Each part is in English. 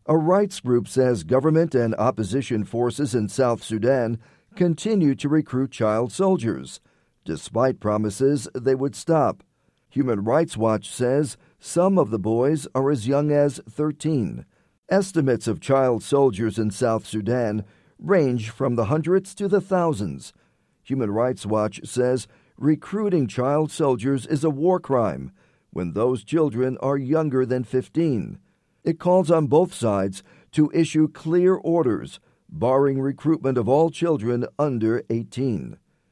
A rights group says government and opposition forces in South Sudan continue to recruit child soldiers, despite promises they would stop. Human Rights Watch says some of the boys are as young as 13. Estimates of child soldiers in South Sudan range from the hundreds to the thousands. Human Rights Watch says recruiting child soldiers is a war crime when those children are younger than 15. It calls on both sides to issue clear orders barring recruitment of all children under 18.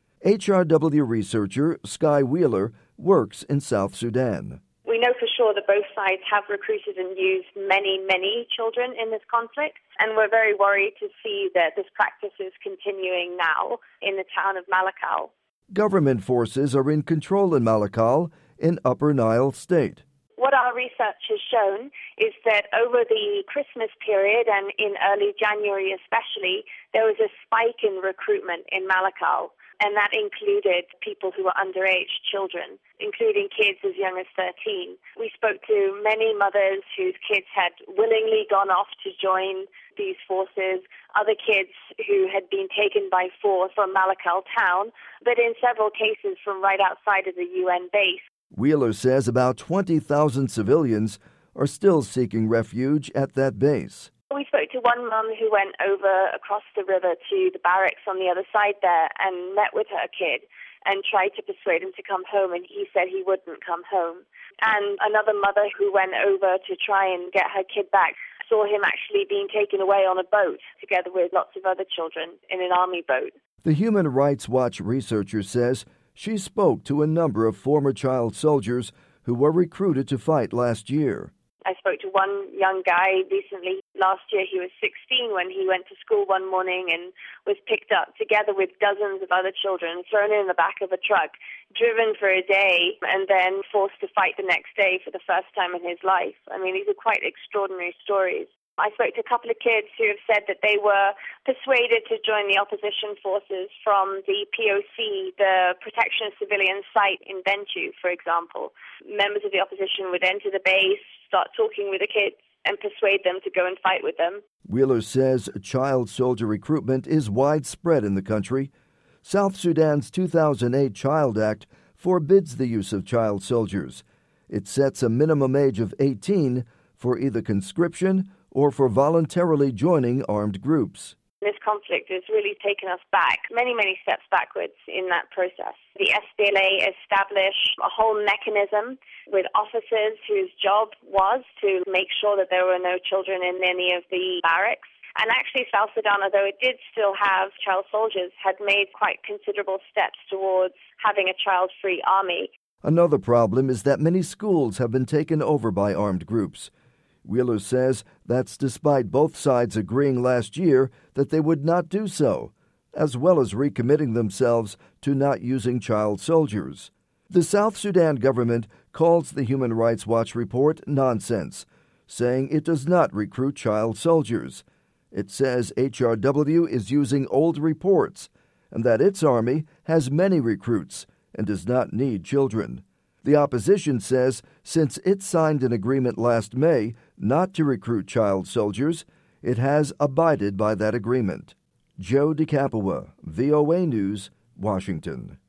HRW researcher Sky Wheeler works in South Sudan. We know for sure that both sides have recruited and used many children in this conflict, and we're very worried to see that this practice is continuing now in the town of Malakal. Government forces are in control in Malakal in Upper Nile State. What our research has shown is that over the Christmas period and in early January especially, there was a spike in recruitment in Malakal. And that included people who were underage children, including kids as young as 13. We spoke to many mothers whose kids had willingly gone off to join these forces, other kids who had been taken by force from Malakal town, but in several cases from right outside of the UN base. Wheeler says about 20,000 civilians are still seeking refuge at that base. We spoke to one mum who went over across the river to the barracks on the other side there and met with her kid and tried to persuade him to come home, and he said he wouldn't come home. And another mother who went over to try and get her kid back saw him actually being taken away on a boat together with lots of other children in an army boat. The Human Rights Watch researcher says she spoke to a number of former child soldiers who were recruited to fight last year. I spoke to one young guy recently. Last year he was 16 when he went to school one morning and was picked up together with dozens of other children, thrown in the back of a truck, driven for a day, and then forced to fight the next day for the first time in his life. I mean, these are quite extraordinary stories. I spoke to a couple of kids who have said that they were persuaded to join the opposition forces from the POC, the Protection of Civilians site in Bentiu, for example. Members of the opposition would enter the base, start talking with the kids, and persuade them to go and fight with them. Wheeler says child soldier recruitment is widespread in the country. South Sudan's 2008 Child Act forbids the use of child soldiers. It sets a minimum age of 18 for either conscription or for voluntarily joining armed groups. This conflict has really taken us back, many steps backwards in that process. The SPLA established a whole mechanism with officers whose job was to make sure that there were no children in any of the barracks. And actually South Sudan, although it did still have child soldiers, had made quite considerable steps towards having a child-free army. Another problem is that many schools have been taken over by armed groups. Wheeler says that's despite both sides agreeing last year that they would not do so, as well as recommitting themselves to not using child soldiers. The South Sudan government calls the Human Rights Watch report nonsense, saying it does not recruit child soldiers. It says HRW is using old reports and that its army has many recruits and does not need children. The opposition says since it signed an agreement last May not to recruit child soldiers, it has abided by that agreement. Joe DeCapua, VOA News, Washington.